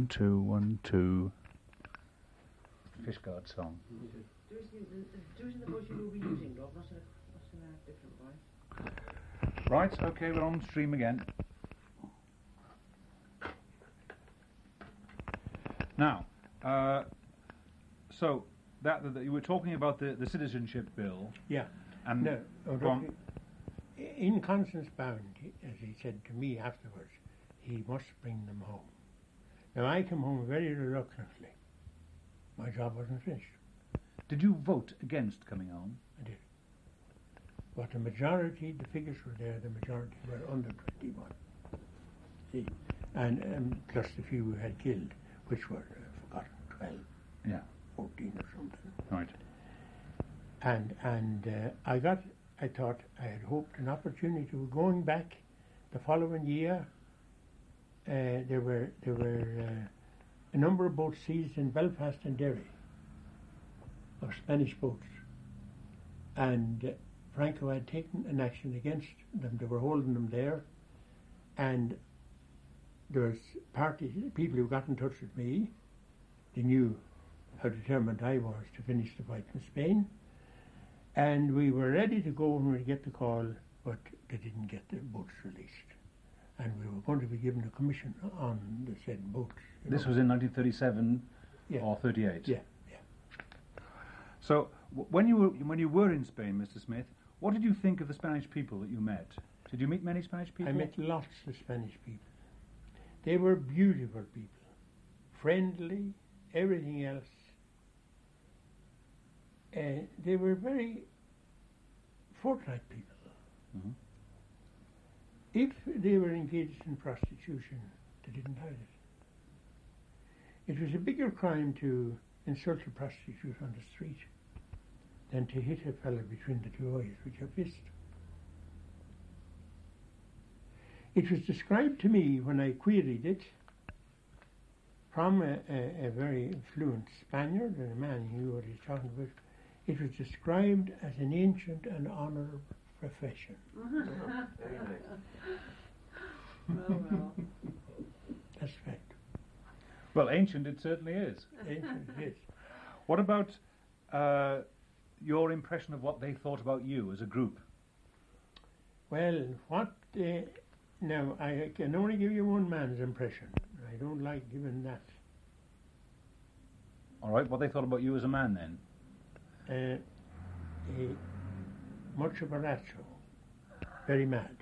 1, 2, 1, 2. Fishguard song. Do it in the voice you will be using, Rob, not in a different voice. Right, okay, we're on stream again. Now, so that you were talking about the citizenship bill. Yeah. And no, in conscience bound, as he said to me afterwards, he must bring them home. Now I came home very reluctantly. My job wasn't finished. Did you vote against coming home? I did. But the majority, the figures were there, the majority were under 21. See? And plus the few who had killed, which were, forgotten, 12. Yeah. 14 or something. Right. And I thought I had hoped an opportunity to going back the following year. There were a number of boats seized in Belfast and Derry, of Spanish boats, and Franco had taken an action against them. They were holding them there, and there was people who got in touch with me. They knew how determined I was to finish the fight in Spain, and we were ready to go when we get the call, but they didn't get the boats released. And we were going to be given a commission on the said boats. This was in 1937 Yeah. or 38? Yeah. So when you were in Spain, Mr. Smith, what did you think of the Spanish people that you met? Did you meet many Spanish people? I met lots of Spanish people. They were beautiful people, friendly, everything else. They were very forthright people. Mm-hmm. If they were engaged in prostitution, they didn't hide it. It was a bigger crime to insult a prostitute on the street than to hit a fellow between the two eyes with your fist. It was described to me when I queried it from a very fluent Spaniard and a man who knew what he was talking about. It was described as an ancient and honourable profession. Well. That's fact. Well, ancient it certainly is. Ancient it is. What about your impression of what they thought about you as a group? Well, now I can only give you one man's impression. I don't like giving that. All right, what they thought about you as a man then? Much of a macho, very mad.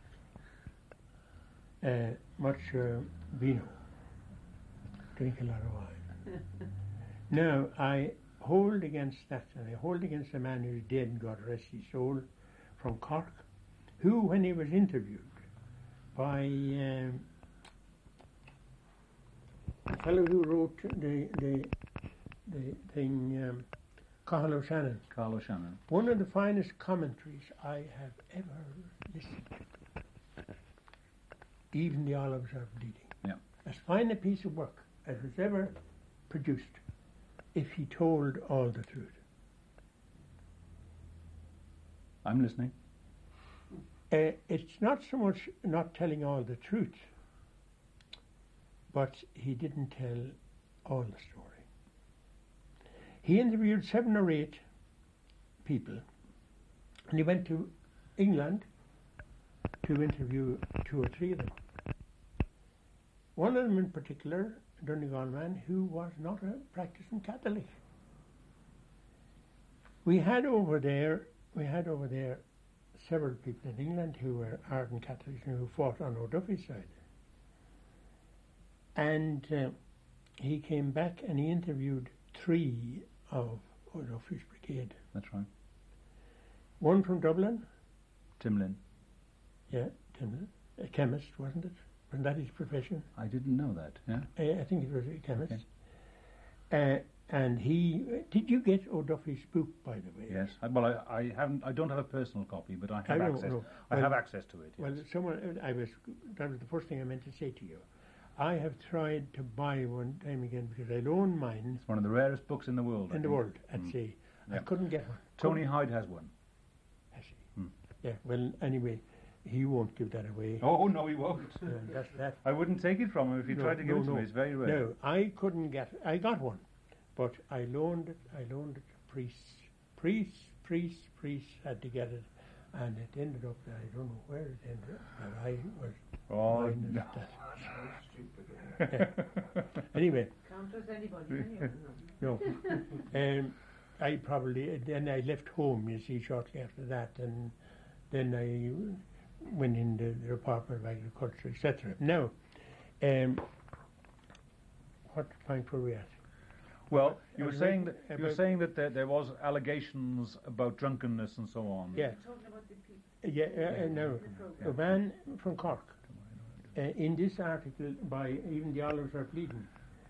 Much vino, drink a lot of wine. Now, I hold against that, and I hold against a man who's dead, God rest his soul, from Cork, who, when he was interviewed by the fellow who wrote the thing, Cathal O'Shannon. Carl O'Shannon. One of the finest commentaries I have ever listened to. Even the olives are bleeding. Yeah. As fine a piece of work as was ever produced, if he told all the truth. I'm listening. It's not so much not telling all the truth, but he didn't tell all the story. He interviewed 7 or 8 people, and he went to England to interview 2 or 3 of them. One of them in particular, Donegal man, who was not a practicing Catholic. We had over there several people in England who were ardent Catholics and who fought on O'Duffy's side. And he came back and he interviewed 3 of O'Duffy's brigade. That's right. One from Dublin. Timlin. Yeah, Timlin. A chemist, wasn't it? Wasn't that his profession? I didn't know that, yeah. I think it was a chemist. Okay. And he... Did you get O'Duffy's book, by the way? Yes. Well, I haven't. I don't have a personal copy, but I have access. I have access to it. Yes. Well, that was the first thing I meant to say to you. I have tried to buy one time again because I loaned mine. It's one of the rarest books in the world. In the world, I'd say. Yeah. I couldn't get one. Tony Hyde has one. Has he? Yeah, well, anyway, he won't give that away. Oh, no, he won't. That's that. I wouldn't take it from him if he tried to give it to me. It's very rare. No, I couldn't get. I got one, but I loaned it. I loaned it to priests. Priests had to get it, and it ended up. I don't know where it ended up. But I was. Oh minus no. that. Anyway, Can't trust anybody, anyway. no. I probably then I left home. You see, shortly after that, and then I went in the Department of Agriculture, etc. Now, what point were we at? Well, you were saying that there was allegations about drunkenness and so on. Yeah. Talking about the people. No. Yeah. A man from Cork, in this article by even the Olives Are Bleeding,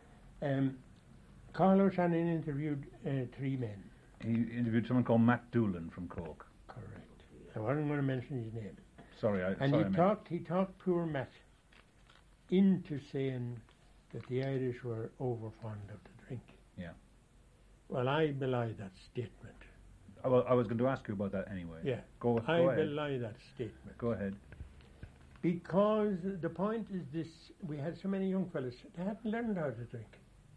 Carl O'Shannon interviewed 3 men. He interviewed someone called Matt Doolan from Cork. Correct. I wasn't going to mention his name. Sorry, he talked poor Matt into saying that the Irish were over fond of the drink. Yeah. Well, I belie that statement. I was going to ask you about that anyway. Yeah. Go I ahead. belie that statement. Go ahead. Because the point is this: we had so many young fellas that hadn't learned how to drink.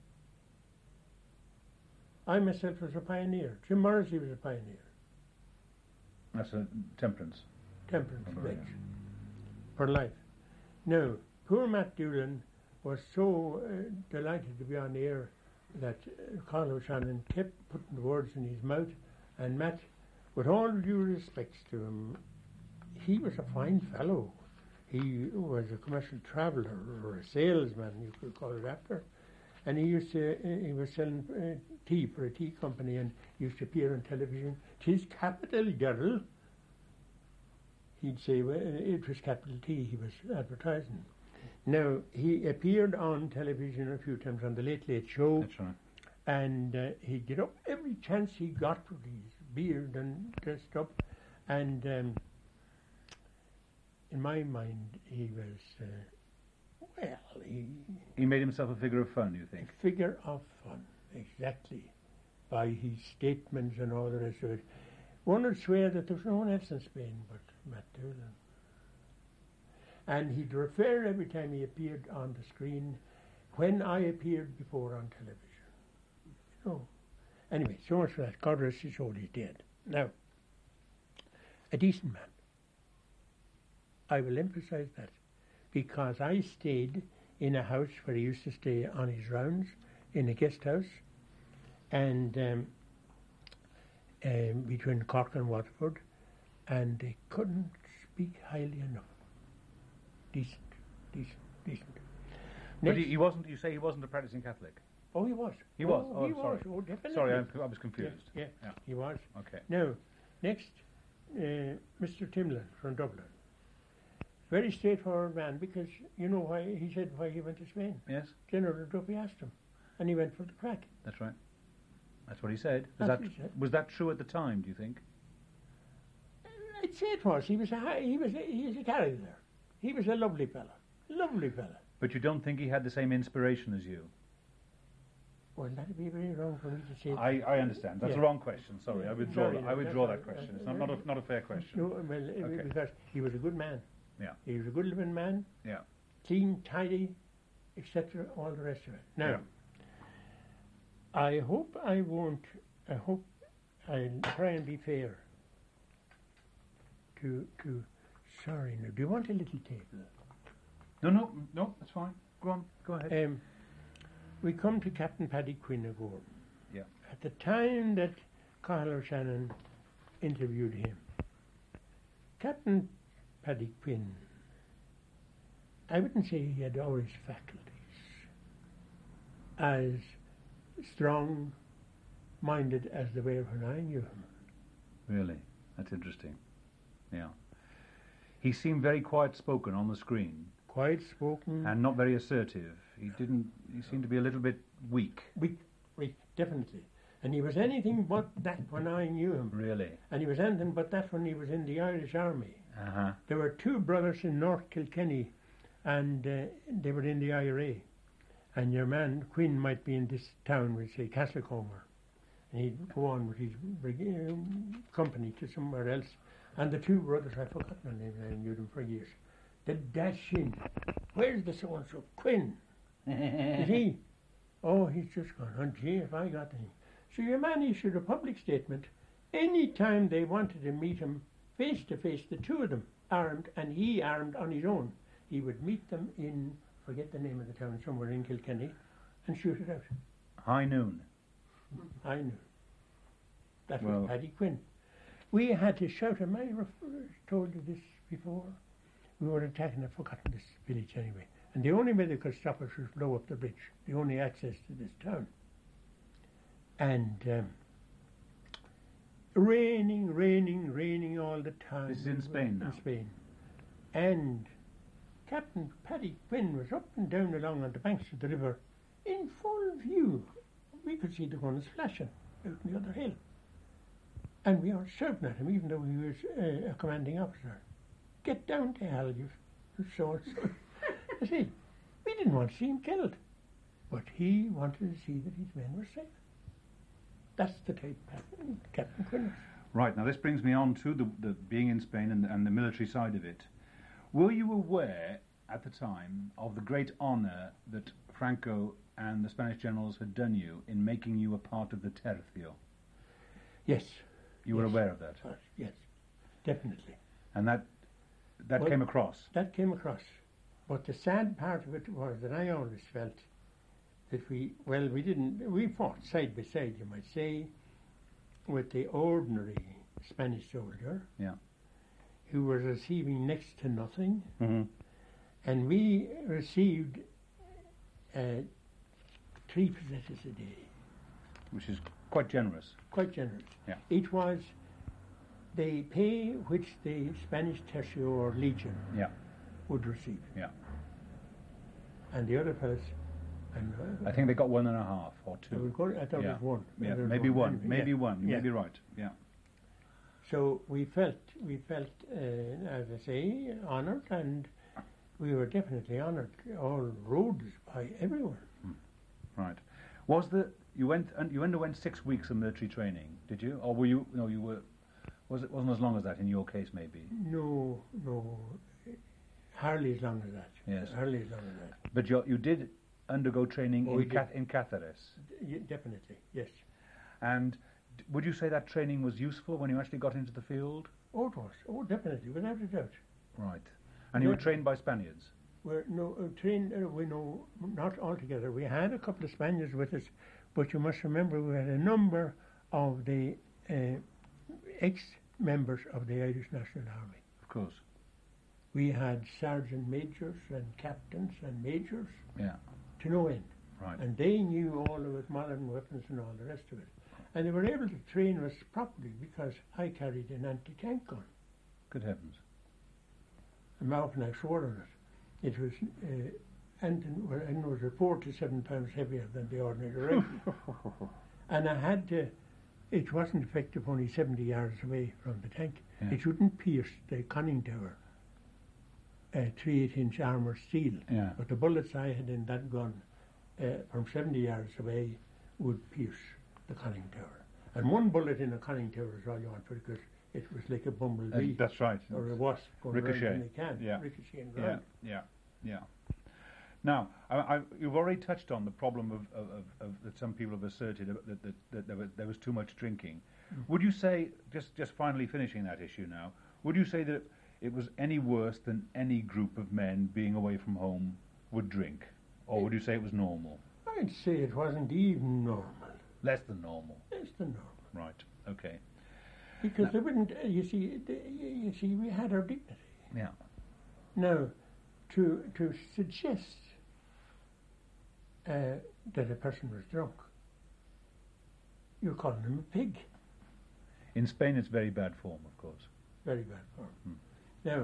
I myself was a pioneer. Jim Morrissey was a pioneer. That's a temperance. Temperance Oh, pledge yeah. for life. Now, poor Matt Doolan was so delighted to be on the air that Carl O'Shannon kept putting the words in his mouth, and Matt, with all due respects to him, he was a fine fellow. He was a commercial traveller or a salesman, you could call it after, and he was selling tea for a tea company and used to appear on television. "'Tis capital, girl." He'd say, well, it was capital T he was advertising. Now, he appeared on television a few times on the Late Late Show. That's right. And he'd get up every chance he got with his beard and dressed up. And in my mind, he was, He made himself a figure of fun, you think? a figure of fun, exactly, by his statements and all the rest of it. One would swear that there was no one else in Spain but Matt Doolan. And he'd refer every time he appeared on the screen when I appeared before on television. You know. Anyway, so much for that. God rest his soul, he's dead. Now, a decent man. I will emphasize that because I stayed in a house where he used to stay on his rounds, in a guest house, and between Cork and Waterford, and they couldn't speak highly enough. Decent. But he wasn't. You say he wasn't a practicing Catholic. Oh, he was. He was. Oh, Oh, he sorry. was. Oh, definitely. Sorry, I was confused. Yeah, he was. Okay. Now, next, Mr. Timlin from Dublin. Very straightforward man, because you know why he said why he went to Spain. Yes, General Duffy asked him, and he went for the crack. that's right. That's what he said. That's what he said. Was that true at the time? Do you think? I'd say it was. He was a character. He was a lovely fella. Lovely fella. But you don't think he had the same inspiration as you? Well, that'd be very wrong for me to say. I understand. That's Yeah. the wrong question. Sorry, I withdraw. Sorry, I withdraw that's- that question. It's not a fair question. No, well, Okay. because he was a good man. Yeah. He was a good living man. Yeah. Clean, tidy, etc. All the rest of it. Now, Yeah. I hope I'll try and be fair to sorry, now, do you want a little table? No, that's fine. Go on. Go ahead. We come to Captain Paddy Quinn of Gorm. Yeah. At the time that Carl O'Shannon interviewed him, Captain Paddy Quinn, I wouldn't say he had all his faculties as strong-minded as they were when I knew him. Really, that's interesting. Yeah. He seemed very quiet-spoken on the screen Quiet-spoken, and not very assertive. He seemed to be a little bit weak. weak, definitely. And he was anything but that when I knew him. Really. And he was anything but that when he was in the Irish Army. Uh-huh. There were 2 brothers in North Kilkenny, and they were in the IRA. And your man, Quinn, might be in this town, we'd say Castlecomer. And he'd go on with his company to somewhere else. And the two brothers, I've forgotten their names, I knew them for years. The dash in. Where's the so-and-so? Quinn. Is he? Oh, he's just gone. Oh, gee, if I got him. So your man issued a public statement. Any time they wanted to meet him face to face, the two of them armed, and he armed on his own, he would meet them in, forget the name of the town, somewhere in Kilkenny, and shoot it out. High noon. I knew. That Well- was Paddy Quinn. We had to shout him. I told you this before. We were attacking, I've forgotten this village anyway. And the only way they could stop us was blow up the bridge, the only access to this town. And raining all the time. This is in Spain now? In Spain. And Captain Paddy Quinn was up and down along on the banks of the river in full view. We could see the guns flashing out on the other hill. And we were shouting at him, even though he was a commanding officer. Get down to hell, you so-and-so. You see, we didn't want to see him killed. But he wanted to see that his men were safe. That's the type Captain Quinn was. Right, now this brings me on to the being in Spain and the military side of it. Were you aware at the time of the great honour that Franco and the Spanish generals had done you in making you a part of the Tercio? Yes. You were Yes. aware of that? Yes, definitely. And that Well- came across? That came across. But the sad part of it was that I always felt that we fought side by side, you might say, with the ordinary Spanish soldier, Yeah. who was receiving next to nothing, Mm-hmm. and we received 3 pesetas a day. Which is quite generous. Quite generous. Yeah. It was the pay which the Spanish Tercio or Legion Yeah. would receive. Yeah. And the other fellas, I think they got 1.5 or 2. I thought Yeah. it was one. Yeah, There was maybe one. anyway, Maybe yeah. one. You Yeah. may be right. Yeah. So we felt, as I say, honoured, and we were definitely honoured all roads by everyone. Right. Was you underwent 6 weeks of military training, did you? Or were you? No, you were. It wasn't as long as that in your case, maybe. No, hardly as long as that. Yes. Hardly as long as that. But you did undergo training Oh, we did. in Cáceres. Definitely, yes. And would you say that training was useful when you actually got into the field? Oh, it was. Oh, definitely, without a doubt. Right. And you were Yeah. trained by Spaniards? We're trained. We know not altogether. We had a couple of Spaniards with us, but you must remember we had a number of the ex-members of the Irish National Army. Of course. We had sergeant majors and captains and majors Yeah. to no end, Right. and they knew all about modern weapons and all the rest of it. And they were able to train us properly because I carried an anti-tank gun. Good heavens. And often I swore on it. It was, and it was 4 to 7 pounds heavier than the ordinary rifle. And I had to, it wasn't effective only 70 yards away from the tank. Yeah. It wouldn't pierce the conning tower, 3/8-inch armour steel. Yeah. But the bullets I had in that gun from 70 yards away would pierce the conning tower. And one bullet in a conning tower is all you want because it was like a bumblebee That's right. or a wasp going Ricochet. around in the can. Yeah. Ricochet and Yeah. ground. Yeah. Now, you've already touched on the problem of that some people have asserted that there was too much drinking. Would you say, just finally finishing that issue now, would you say that it was any worse than any group of men being away from home would drink? Or would you say it was normal? I'd say it wasn't even normal. Less than normal. Less than normal. Right. Okay. Because they wouldn't, you see, we had our dignity. Yeah. Now, to suggest that a person was drunk, you're calling him a pig. In Spain, it's very bad form, of course. Very bad form. Now,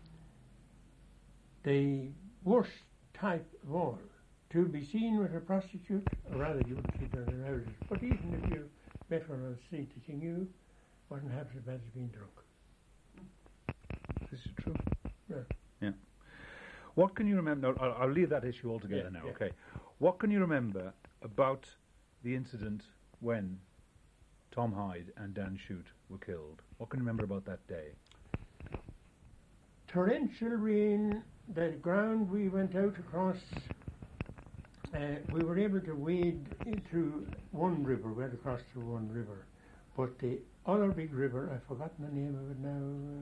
the worst type of all, to be seen with a prostitute, or rather you would see that in houses, but even if you met one on the street, the thing you wasn't half as bad as being drunk. This is true. Yeah. What can you remember? No, I'll leave that issue altogether Yeah, now. yeah. Okay. What can you remember about the incident when Tom Hyde and Dan Shute were killed? What can you remember about that day? torrential rain, the ground we went out across, we were able to wade through one river, went across through one river. But the other big river, I've forgotten the name of it now.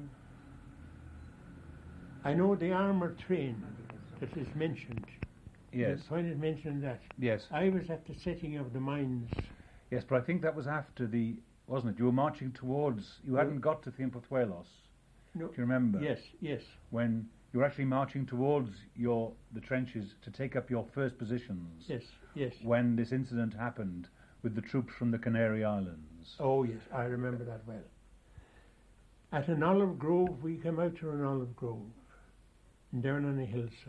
I know the armoured train that is mentioned. Yes. When it mentioned that. Yes. I was at the setting of the mines. Yes, but I think that was after wasn't it? You were marching towards, you hadn't got to Thimpletuelos. No. Do you remember? Yes, yes. When you were actually marching towards the trenches to take up your first positions. Yes, yes. When this incident happened with the troops from the Canary Islands. Oh, yes, I remember that well. At an olive grove, we came out to an olive grove, down on a hillside.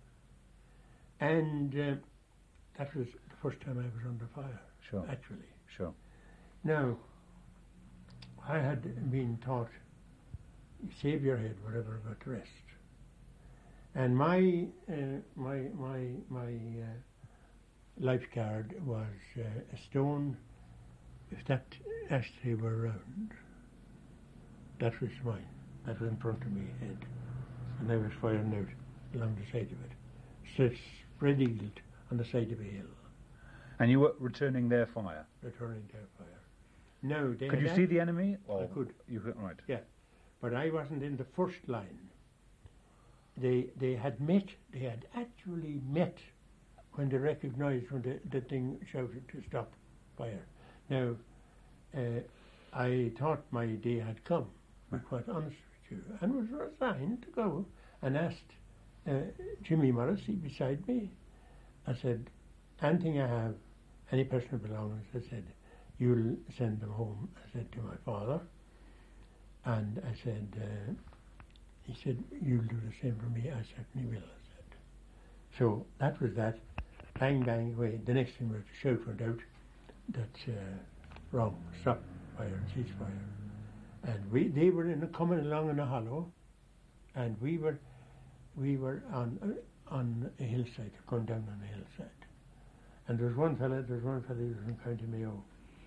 And that was the first time I was under fire, Sure. actually. Sure. Now, I had been taught, save your head, whatever about the rest. And my life card was a stone. If that ashtray were round, that was mine. That was in front of me head, and I was firing out along the side of it. So spread eagled on the side of a hill. And you were returning their fire. Returning their fire. No, they Could you see the enemy? I could. You could, right. Yeah, but I wasn't in the first line. They had met. They had actually met when they recognised when the thing shouted to stop fire. Now, I thought my day had come. To be quite honest with you, and was resigned to go and asked Jimmy Morrissey beside me. I said, anything I have, any personal belongings, I said, you'll send them home, I said to my father. And I said, he said, you'll do the same for me, I certainly will, I said. So that was that. Bang, bang, away. The next thing was the shout went out, that's wrong, stop fire, cease fire. And they were coming along in a hollow, and we were on a hillside, going down on a hillside. And there was one fella who was from County Mayo.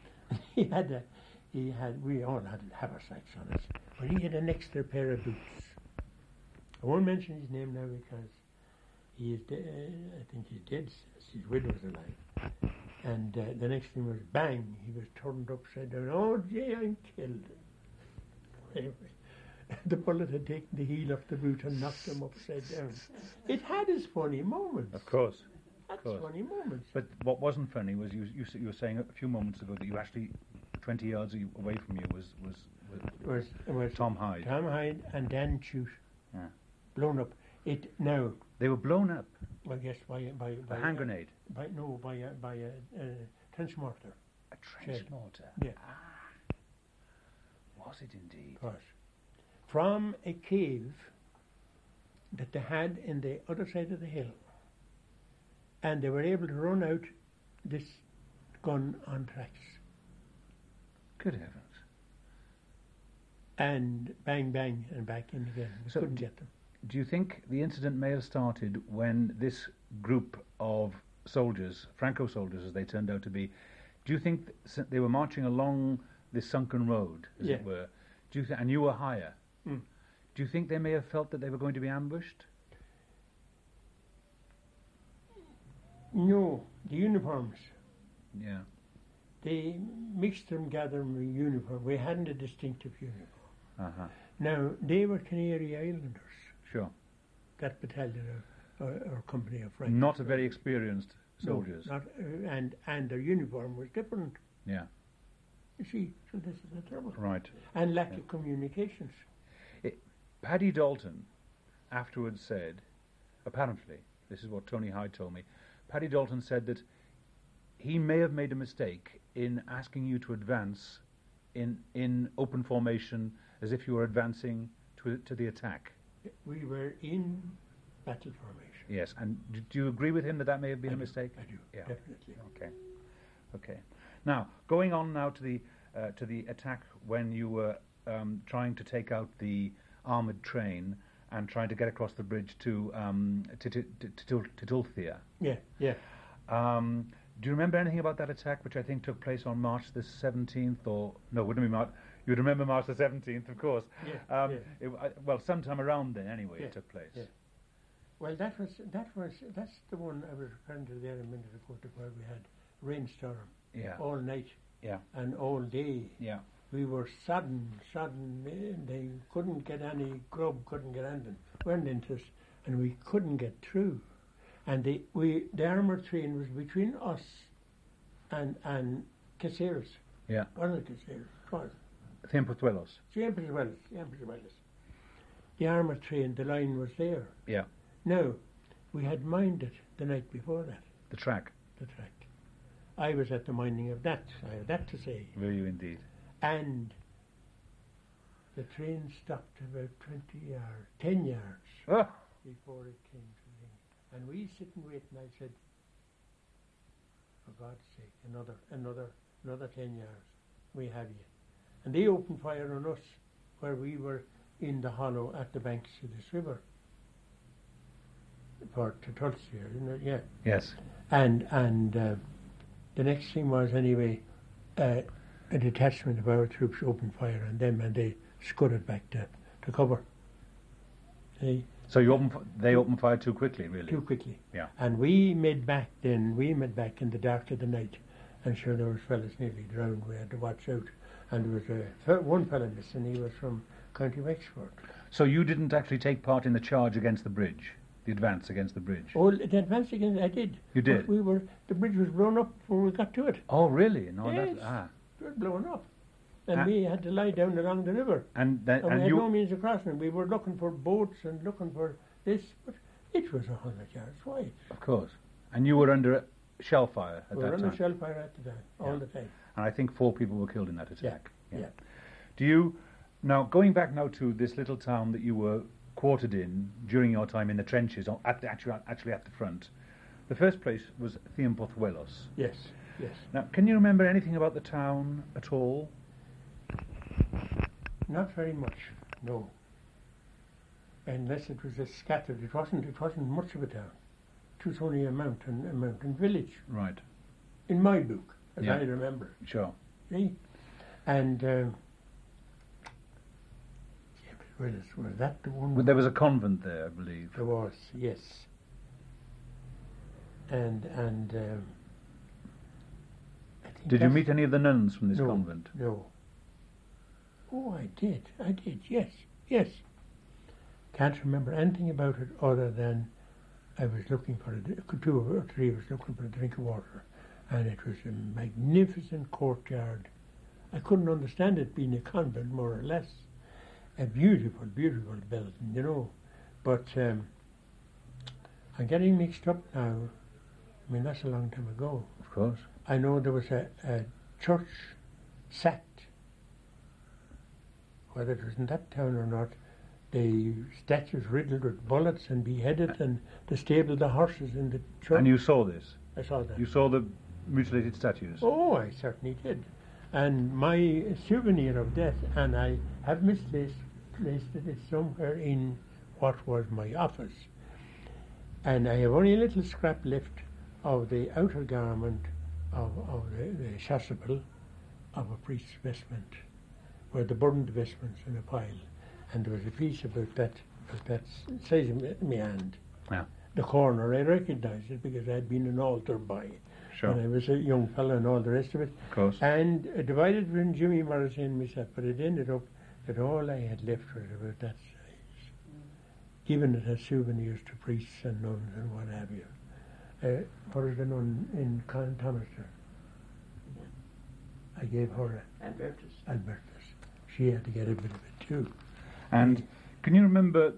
We all had haversacks on us, but he had an extra pair of boots. I won't mention his name now because he is I think he's dead, his widow's alive. And the next thing was bang, he was turned upside down. Oh, gee, I'm killed. Anyway, the bullet had taken the heel off the boot and knocked him upside down. It had its funny moments. Of course. That's funny moments. But what wasn't funny was you were saying a few moments ago that you actually 20 yards away from you was Tom Hyde. Tom Hyde and Dan Chute. Yeah. Blown up. They were blown up. Well, yes, by a hand grenade. By a trench mortar. A trench mortar. Yeah. Ah. Was it indeed? Of course. From a cave that they had in the other side of the hill. And they were able to run out this gun on tracks. Good heavens. And bang, bang, and back in again. We couldn't get them. Do you think the incident may have started when this group of soldiers, Franco soldiers as they turned out to be, do you think they were marching along this sunken road, as it were? And you were higher? Mm. Do you think they may have felt that they were going to be ambushed? No, the uniforms. Yeah. They mixed them, gathered them in uniform. We hadn't a distinctive uniform. Uh-huh. Now, they were Canary Islanders. Sure. That battalion or company of Franco. Not a very experienced soldiers. No, and their uniform was different. Yeah. You see, so this is the trouble. Right. And lack of communications. Paddy Dalton afterwards said, apparently, this is what Tony Hyde told me, Paddy Dalton said that he may have made a mistake in asking you to advance in open formation as if you were advancing to the attack. We were in battle formation. Yes, and do you agree with him that may have been a mistake? I do, yeah. Definitely. Okay. Now, going on now to the attack when you were trying to take out the armoured train and trying to get across the bridge to Titulthea. Yeah. Do you remember anything about that attack, which I think took place on March the 17th, or no, wouldn't it be March? You'd remember March the 17th, of course. Yeah, yeah. Well, sometime around then, anyway, Yeah, it took place. yeah. Well, that's the one I was referring to there a minute ago, where we had rainstorm Yeah, all night yeah, and all day. yeah. We were sodden. They couldn't get any grub, couldn't get anything. Went into us, and we couldn't get through. And the armoured train was between us and Caceres. Yeah. Wasn't it Caceres? It was. Thiamputhwelos. James Wells. The armoured train, the line was there. Yeah. Now, we had mined it the night before that, The track. the track. I was at the mining of that, I have that to say. Were you indeed? And the train stopped about 20 yards, 10 yards Oh, before it came to the thing. And we sit and wait, and I said, for God's sake, another 10 yards, we have you. And they opened fire on us where we were in the hollow at the banks of this river. For Tulsi, isn't it? Yeah. yes. And the next thing was anyway, a detachment of our troops opened fire on them, and they scudded back to cover. So they opened fire too quickly, really? Too quickly. Yeah. And we made back in the dark of the night, and sure there was fellas nearly drowned. We had to watch out, and there was one fellow missing. He was from County Wexford. So you didn't actually take part in the charge against the bridge, the advance against the bridge? Oh, the advance again, I did. You did? But the bridge was blown up when we got to it. Oh, really? No, Yes. that. It was blown up. And Ah. we had to lie down along the river. And And we had you no means of crossing. We were looking for boats and looking for this, but it was 100 yards wide. Of course. And you were under shell fire at We that were time. under shell fire at the time, all Yeah. the time. And I think 4 people were killed in that attack. Yeah. Do you now going back now to this little town that you were quartered in during your time in the trenches, actually at the front? The first place was Thiamputhwelos. Yes, yes. Now, can you remember anything about the town at all? Not very much, no. Unless it was just scattered. It wasn't much of a town. It was only a mountain village, Right. in my book, as Yeah. I remember. Sure. See? And was that the one? Well, there was a convent there, I believe. There was, yes. And I think Did you that's- meet any of the nuns from this No. convent? No. Oh, I did, yes. Can't remember anything about it other than I was looking for 2 or 3 was looking for a drink of water, and it was a magnificent courtyard. I couldn't understand it being a convent, more or less. A beautiful, beautiful building, you know. But I'm getting mixed up now. I mean, that's a long time ago. Of course. I know there was a church sacked. Whether it was in that town or not, the statues riddled with bullets and beheaded, and they stabled the horses in the church. And you saw this? I saw that. You saw the mutilated statues? Oh, I certainly did. And my souvenir of that, and I have placed it somewhere in what was my office. And I have only a little scrap left of the outer garment of the chasuble of a priest's vestment, where they burned the vestments in a pile. And there was a piece about that size of my hand. Yeah. The corner, I recognised it because I had been an altar boy Sure. when I was a young fellow and all the rest of it. Of course. And divided between Jimmy Morrissey and myself, but it ended up that all I had left was about that size, given it as souvenirs to priests and nuns and what have you. What was the nun in Thomaster? I gave her Albertus. She had to get a bit of it too. And can you remember,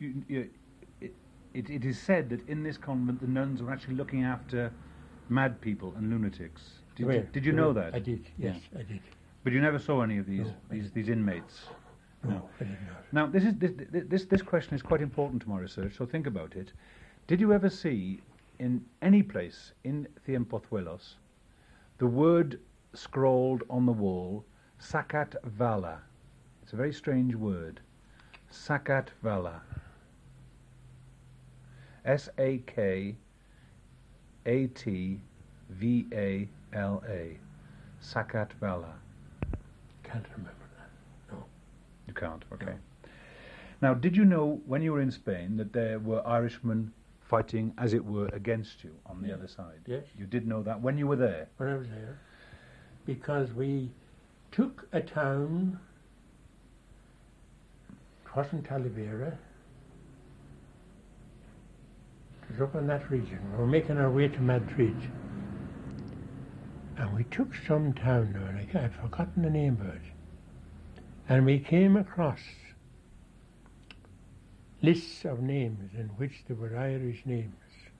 it is said that in this convent the nuns were actually looking after mad people and lunatics. Did you know that? I did, yes, I did. But you never saw any of these No, I these inmates? No, I did not. Now, this question is quite important to my research, so think about it. Did you ever see in any place in Thiamputhwelos the word scrawled on the wall, Sakat Vala? It's a very strange word. Sakat Vala. Sakatvala. Can't remember that. You can't. Okay. Now, did you know when you were in Spain that there were Irishmen fighting, as it were, against you on the other side? Yes. You did know that when you were there. When I was there, because we took a town. It wasn't Talavera. It was up in that region. We were making our way to Madrid. And we took some town there, and I've forgotten the name of it. And we came across lists of names in which there were Irish names.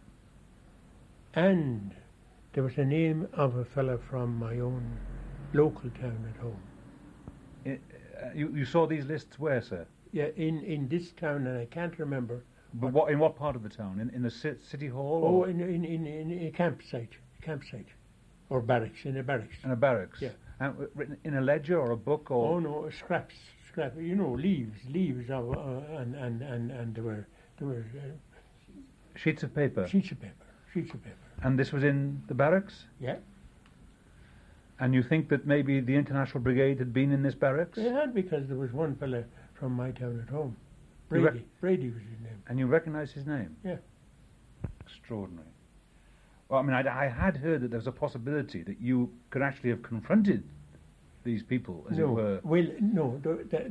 And there was a name of a fellow from my own local town at home. You saw these lists where, sir? Yeah, in this town, and I can't remember. But in what part of the town? In the city hall? Oh, or? in a campsite, or barracks, in a barracks. In a barracks? Yeah. And written in a ledger or a book or? Oh no, scrap, leaves of, and there were Sheets of paper? sheets of paper. And this was in the barracks? Yeah, And you think that maybe the International Brigade had been in this barracks? they had, because there was one fella from my town at home, You Brady. Brady was his name. And you recognise his name? Yeah. Extraordinary. Well, I mean, I had heard that there was a possibility that you could actually have confronted these people, as it No, were. well, no,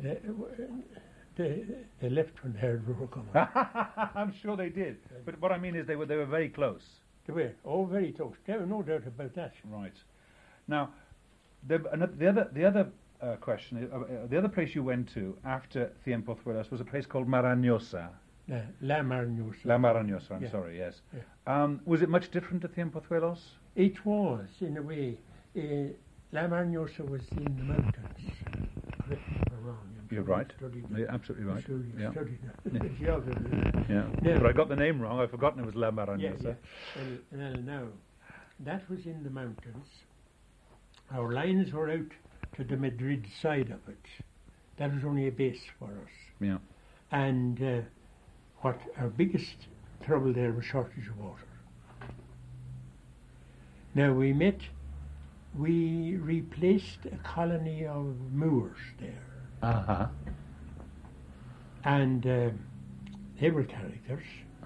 they left when they heard we were coming. I'm sure they did. But what I mean is they were very close. They were, very close. There was no doubt about that. Right. Now, the other question, the other place you went to after Cienpozuelos was a place called Marañosa. La Marañosa. La Marañosa, I'm Yeah. sorry, yes. Yeah. Was it much different to Cienpozuelos? It was, in a way. La Marañosa was in the mountains. Correct me if I'm wrong. You're right. Studied You're absolutely right. yeah. Studied Yeah. geography. Yeah. No. But I got the name wrong. I've forgotten it was La Marañosa. Yeah. Well, no. That was in the mountains. Our lines were out to the Madrid side of it. That was only a base for us. Yeah. And what our biggest trouble there was shortage of water. Now we replaced a colony of Moors there. Uh-huh. And they were characters,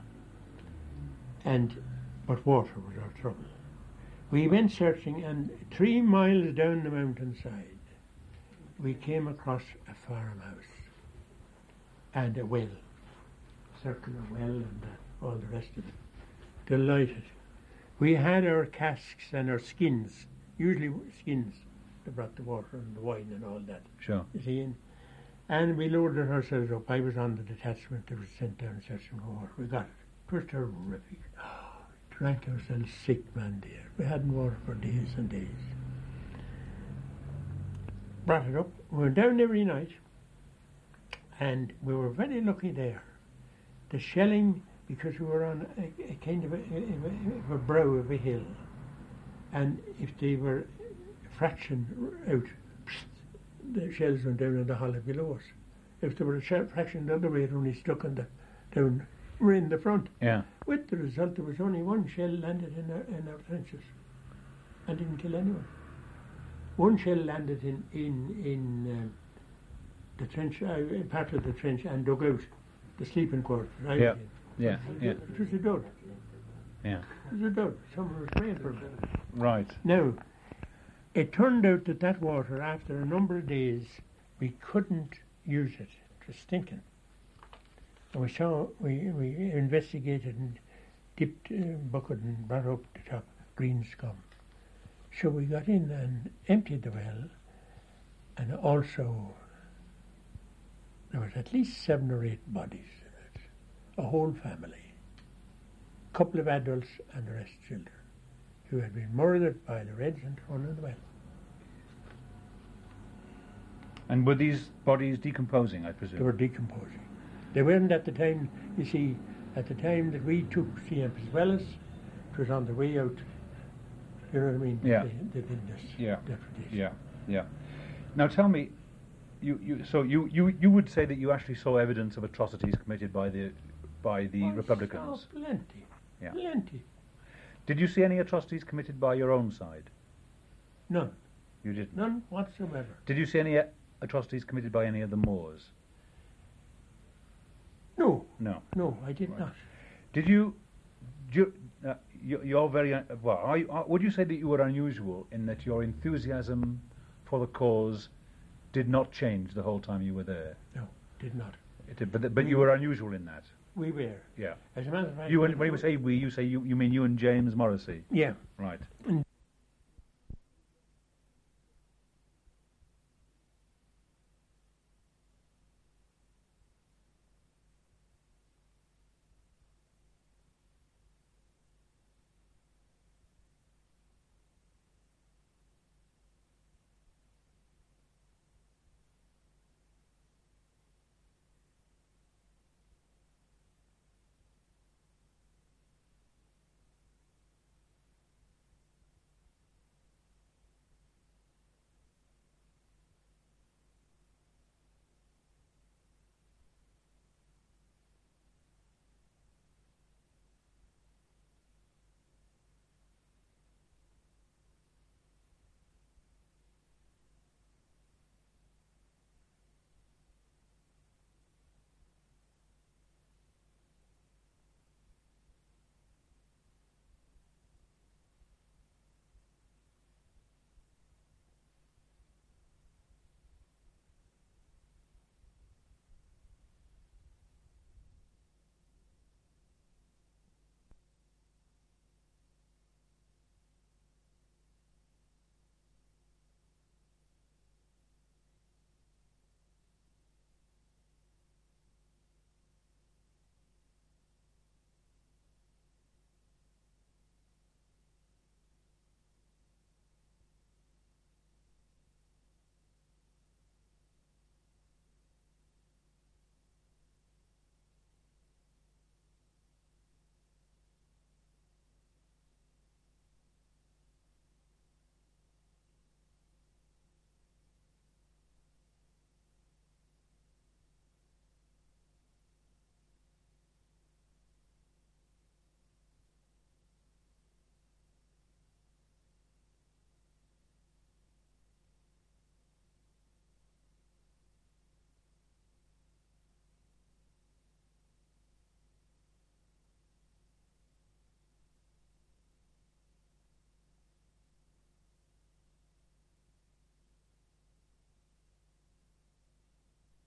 but water was our trouble. We went searching, and 3 miles down the mountainside, we came across a farmhouse and a well, circular well, and all the rest of it. Delighted. We had our casks and our skins, usually skins, that brought the water and the wine and all that. Sure. You see, and we loaded ourselves up. I was on the detachment that was sent down searching for water. We got it. It was terrific. Drank ourselves sick, man, dear. We hadn't water for days and days. Brought it up. We went down every night, and we were very lucky there. The shelling, because we were on a kind of a brow of a hill, and if they were a fraction out, the shells went down in the hollow below us. If there were a fraction the other way, it only stuck down. We're in the front. Yeah. With the result, there was only one shell landed in our trenches, and didn't kill anyone. One shell landed in the trench, part of the trench, and dug out the sleeping quarters. Right? Yeah. Yeah. Yeah. It was a dud. Yeah. It was a dud. Someone was praying for it. Right. Now, it turned out that water, after a number of days, we couldn't use it. It was stinking. And we investigated and dipped a bucket and brought up the top green scum. So we got in and emptied the well, and also there was at least 7 or 8 bodies in it. A whole family. A couple of adults and the rest children, who had been murdered by the Reds and thrown in the well. And were these bodies decomposing, I They presume? were decomposing. They weren't at the time, you see, at the time that we took Cienpozuelos, it was on the way out. You know what I mean? Yeah. They did this. Yeah. Deportation. Yeah. Yeah. Now tell me, you would say that you actually saw evidence of atrocities committed by the Republicans. Oh, plenty. Yeah. Plenty. Did you see any atrocities committed by your own side? None. You didn't. None whatsoever. Did you see any atrocities committed by any of the Moors? No, No. no, I did Right. not. Did you? You're very well. Would you say that you were unusual in that your enthusiasm for the cause did not change the whole time you were there? No, did not. But you were unusual in that. We were. Yeah. As a matter of fact, When you say we, you mean you and James Morrissey, yeah, right? and